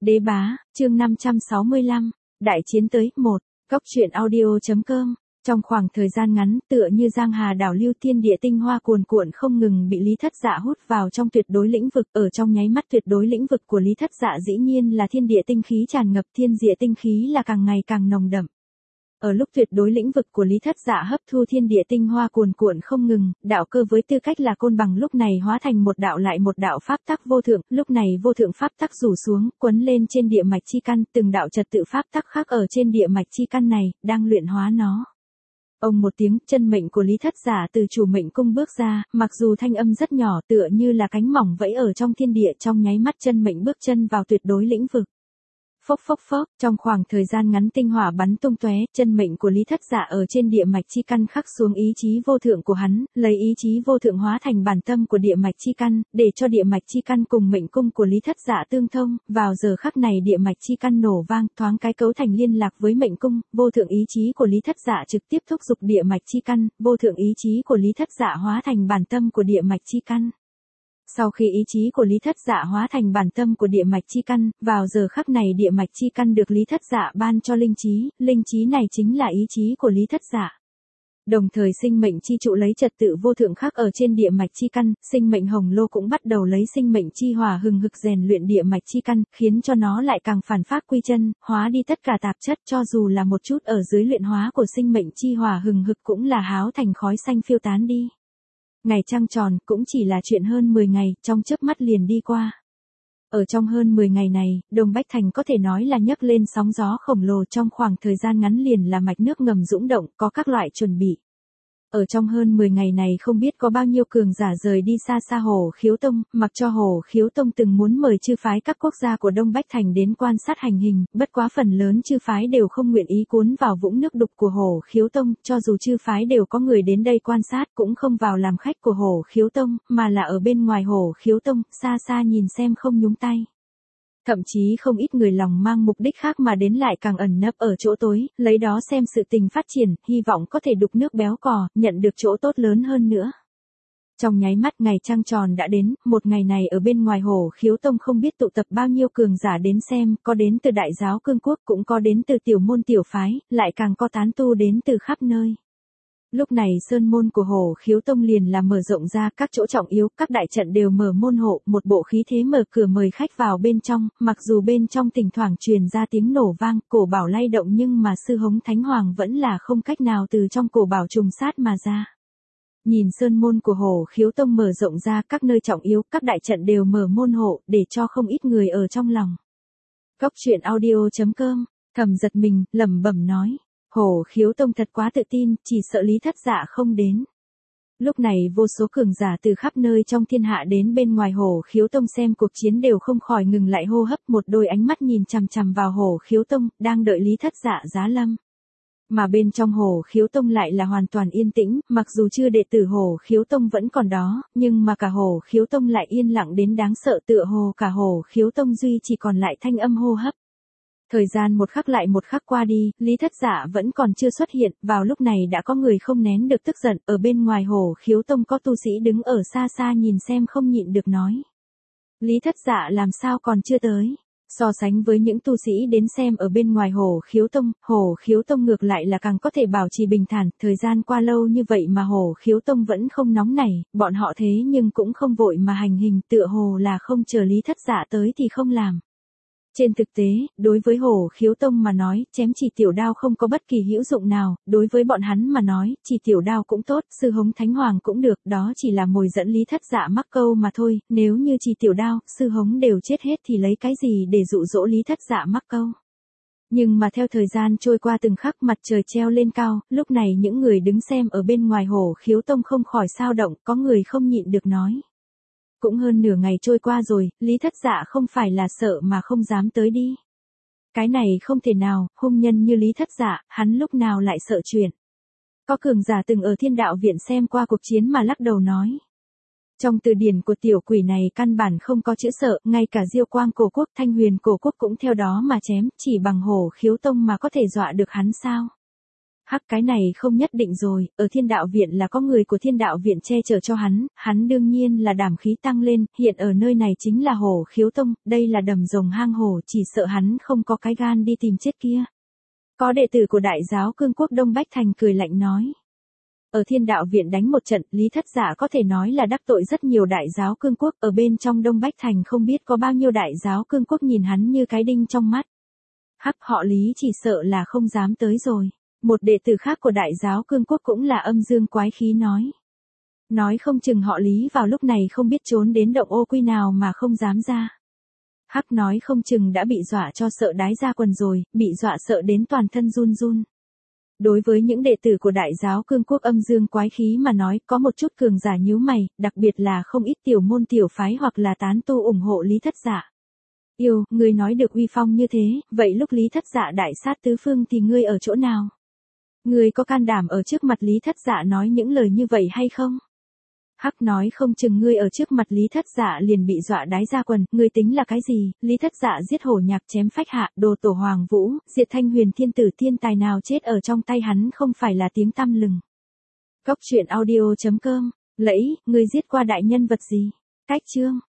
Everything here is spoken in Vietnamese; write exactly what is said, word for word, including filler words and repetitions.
Đế bá, chương năm trăm sáu mươi lăm, đại chiến tới, một, Cóc truyện audio.com. Trong khoảng thời gian ngắn, tựa như giang hà đảo lưu thiên địa tinh hoa cuồn cuộn không ngừng bị Lý Thất Dạ hút vào trong tuyệt đối lĩnh vực, ở trong nháy mắt tuyệt đối lĩnh vực của Lý Thất Dạ dĩ nhiên là thiên địa tinh khí tràn ngập, thiên địa tinh khí là càng ngày càng nồng đậm. Ở lúc tuyệt đối lĩnh vực của Lý Thất Dạ hấp thu thiên địa tinh hoa cuồn cuộn không ngừng, đạo cơ với tư cách là côn bằng lúc này hóa thành một đạo lại một đạo pháp tắc vô thượng, lúc này vô thượng pháp tắc rủ xuống, quấn lên trên địa mạch chi căn, từng đạo trật tự pháp tắc khác ở trên địa mạch chi căn này, đang luyện hóa nó. Ông một tiếng, chân mệnh của Lý Thất Dạ từ chủ mệnh cung bước ra, mặc dù thanh âm rất nhỏ tựa như là cánh mỏng vẫy ở trong thiên địa, trong nháy mắt chân mệnh bước chân vào tuyệt đối lĩnh vực. Phốc phốc phốc, trong khoảng thời gian ngắn tinh hỏa bắn tung tóe, chân mệnh của Lý Thất Dạ ở trên địa mạch chi căn khắc xuống ý chí vô thượng của hắn, lấy ý chí vô thượng hóa thành bản tâm của địa mạch chi căn, để cho địa mạch chi căn cùng mệnh cung của Lý Thất Dạ tương thông, vào giờ khắc này địa mạch chi căn nổ vang, thoáng cái cấu thành liên lạc với mệnh cung, vô thượng ý chí của Lý Thất Dạ trực tiếp thúc giục địa mạch chi căn, vô thượng ý chí của Lý Thất Dạ hóa thành bản tâm của địa mạch chi căn. Sau khi ý chí của Lý Thất Dạ hóa thành bản tâm của địa mạch chi căn, vào giờ khắc này địa mạch chi căn được Lý Thất Dạ ban cho linh trí, linh trí này chính là ý chí của Lý Thất Dạ. Đồng thời sinh mệnh chi trụ lấy trật tự vô thượng khắc ở trên địa mạch chi căn, sinh mệnh hồng lô cũng bắt đầu lấy sinh mệnh chi hỏa hừng hực rèn luyện địa mạch chi căn, khiến cho nó lại càng phản phát quy chân, hóa đi tất cả tạp chất, cho dù là một chút ở dưới luyện hóa của sinh mệnh chi hỏa hừng hực cũng là háo thành khói xanh phiêu tán đi. Ngày trăng tròn cũng chỉ là chuyện hơn mười ngày, trong chớp mắt liền đi qua. Ở trong hơn mười ngày này, Đông Bách Thành có thể nói là nhấc lên sóng gió khổng lồ, trong khoảng thời gian ngắn liền là mạch nước ngầm dũng động, có các loại chuẩn bị. Ở trong hơn mười ngày này không biết có bao nhiêu cường giả rời đi xa xa Hồ Khiếu Tông, mặc cho Hồ Khiếu Tông từng muốn mời chư phái các quốc gia của Đông Bách Thành đến quan sát hành hình, bất quá phần lớn chư phái đều không nguyện ý cuốn vào vũng nước đục của Hồ Khiếu Tông, cho dù chư phái đều có người đến đây quan sát cũng không vào làm khách của Hồ Khiếu Tông, mà là ở bên ngoài Hồ Khiếu Tông, xa xa nhìn xem không nhúng tay. Thậm chí không ít người lòng mang mục đích khác mà đến lại càng ẩn nấp ở chỗ tối, lấy đó xem sự tình phát triển, hy vọng có thể đục nước béo cò, nhận được chỗ tốt lớn hơn nữa. Trong nháy mắt ngày trăng tròn đã đến, một ngày này ở bên ngoài Hồ Khiếu Tông không biết tụ tập bao nhiêu cường giả đến xem, có đến từ đại giáo cương quốc, cũng có đến từ tiểu môn tiểu phái, lại càng có tán tu đến từ khắp nơi. Lúc này sơn môn của Hồ Khiếu Tông liền là mở rộng ra, các chỗ trọng yếu, các đại trận đều mở môn hộ, một bộ khí thế mở cửa mời khách vào bên trong, mặc dù bên trong thỉnh thoảng truyền ra tiếng nổ vang, cổ bảo lay động nhưng mà sư hống Thánh Hoàng vẫn là không cách nào từ trong cổ bảo trùng sát mà ra. Nhìn sơn môn của Hồ Khiếu Tông mở rộng ra, các nơi trọng yếu, các đại trận đều mở môn hộ, để cho không ít người ở trong lòng. Cóc truyện audio.com, thầm giật mình, lẩm bẩm nói. Hồ Khiếu Tông thật quá tự tin, chỉ sợ Lý Thất Dạ không đến. Lúc này vô số cường giả từ khắp nơi trong thiên hạ đến bên ngoài Hồ Khiếu Tông xem cuộc chiến đều không khỏi ngừng lại hô hấp, một đôi ánh mắt nhìn chằm chằm vào Hồ Khiếu Tông, đang đợi Lý Thất Dạ giá lâm. Mà bên trong Hồ Khiếu Tông lại là hoàn toàn yên tĩnh, mặc dù chưa đệ tử Hồ Khiếu Tông vẫn còn đó, nhưng mà cả Hồ Khiếu Tông lại yên lặng đến đáng sợ, tựa hồ cả Hồ Khiếu Tông duy chỉ còn lại thanh âm hô hấp. Thời gian một khắc lại một khắc qua đi, Lý Thất Dạ vẫn còn chưa xuất hiện, vào lúc này đã có người không nén được tức giận, ở bên ngoài Hồ Khiếu Tông có tu sĩ đứng ở xa xa nhìn xem không nhịn được nói. Lý Thất Dạ làm sao còn chưa tới? So sánh với những tu sĩ đến xem ở bên ngoài Hồ Khiếu Tông, Hồ Khiếu Tông ngược lại là càng có thể bảo trì bình thản, thời gian qua lâu như vậy mà Hồ Khiếu Tông vẫn không nóng nảy, bọn họ thế nhưng cũng không vội mà hành hình, tựa hồ là không chờ Lý Thất Dạ tới thì không làm. Trên thực tế, đối với Hồ Khiếu Tông mà nói, chém chỉ tiểu đao không có bất kỳ hữu dụng nào, đối với bọn hắn mà nói, chỉ tiểu đao cũng tốt, sư hống Thánh Hoàng cũng được, đó chỉ là mồi dẫn Lý Thất Dạ mắc câu mà thôi, nếu như chỉ tiểu đao, sư hống đều chết hết thì lấy cái gì để dụ dỗ Lý Thất Dạ mắc câu. Nhưng mà theo thời gian trôi qua từng khắc, mặt trời treo lên cao, lúc này những người đứng xem ở bên ngoài Hồ Khiếu Tông không khỏi sao động, có người không nhịn được nói. Cũng hơn nửa ngày trôi qua rồi, Lý Thất Dạ không phải là sợ mà không dám tới đi. Cái này không thể nào, hung nhân như Lý Thất Dạ, hắn lúc nào lại sợ chuyện. Có cường giả từng ở Thiên Đạo Viện xem qua cuộc chiến mà lắc đầu nói. Trong từ điển của tiểu quỷ này căn bản không có chữ sợ, ngay cả Diêu Quang Cổ Quốc, Thanh Huyền Cổ Quốc cũng theo đó mà chém, chỉ bằng Hồ Khiếu Tông mà có thể dọa được hắn sao? Hắc, cái này không nhất định rồi, ở Thiên Đạo Viện là có người của Thiên Đạo Viện che chở cho hắn, hắn đương nhiên là đảm khí tăng lên, hiện ở nơi này chính là Hổ Khiếu Tông, đây là đầm rồng hang hổ, chỉ sợ hắn không có cái gan đi tìm chết kia. Có đệ tử của Đại giáo Cương Quốc Đông Bách Thành cười lạnh nói. Ở Thiên Đạo Viện đánh một trận, Lý Thất Dạ có thể nói là đắc tội rất nhiều đại giáo Cương Quốc, ở bên trong Đông Bách Thành không biết có bao nhiêu đại giáo Cương Quốc nhìn hắn như cái đinh trong mắt. Hắc, họ Lý chỉ sợ là không dám tới rồi. Một đệ tử khác của đại giáo Cương Quốc cũng là âm dương quái khí nói. Nói không chừng họ Lý vào lúc này không biết trốn đến động ô quy nào mà không dám ra. Hắc, nói không chừng đã bị dọa cho sợ đái ra quần rồi, bị dọa sợ đến toàn thân run run. Đối với những đệ tử của đại giáo Cương Quốc âm dương quái khí mà nói, có một chút cường giả nhíu mày, đặc biệt là không ít tiểu môn tiểu phái hoặc là tán tu ủng hộ Lý Thất Dạ. Yêu, ngươi nói được uy phong như thế, vậy lúc Lý Thất Dạ đại sát tứ phương thì ngươi ở chỗ nào? Ngươi có can đảm ở trước mặt Lý Thất Dạ nói những lời như vậy hay không? Hắc, nói không chừng ngươi ở trước mặt Lý Thất Dạ liền bị dọa đái ra quần, ngươi tính là cái gì? Lý Thất Dạ giết hổ nhạc chém phách hạ, đồ tổ Hoàng Vũ, diệt Thanh Huyền thiên tử, thiên tài nào chết ở trong tay hắn không phải là tiếng tăm lừng. Cốc truyện audio chấm com, lẫy, ngươi giết qua đại nhân vật gì? Cách chương